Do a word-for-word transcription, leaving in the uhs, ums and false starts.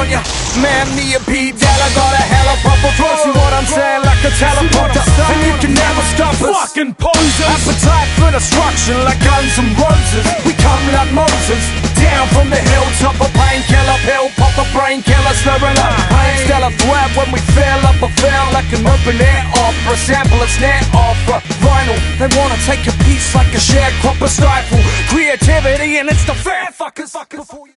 on ya. Man, me and P. Della got a hella proper flow. See what I'm saying? Like a teleprompter, and you can never stop us. Fucking posers. Appetite for destruction like Guns N' Roses. We come like Moses, down from the hilltop. A painkiller pill, pop a brain killer, slurring up. Pain still a threat when we fail up or fail like an open air opera. Sample a snare opera, vinyl. They wanna take a piece like a sharecropper, stifle creativity, and it's the fair fuckers. Before you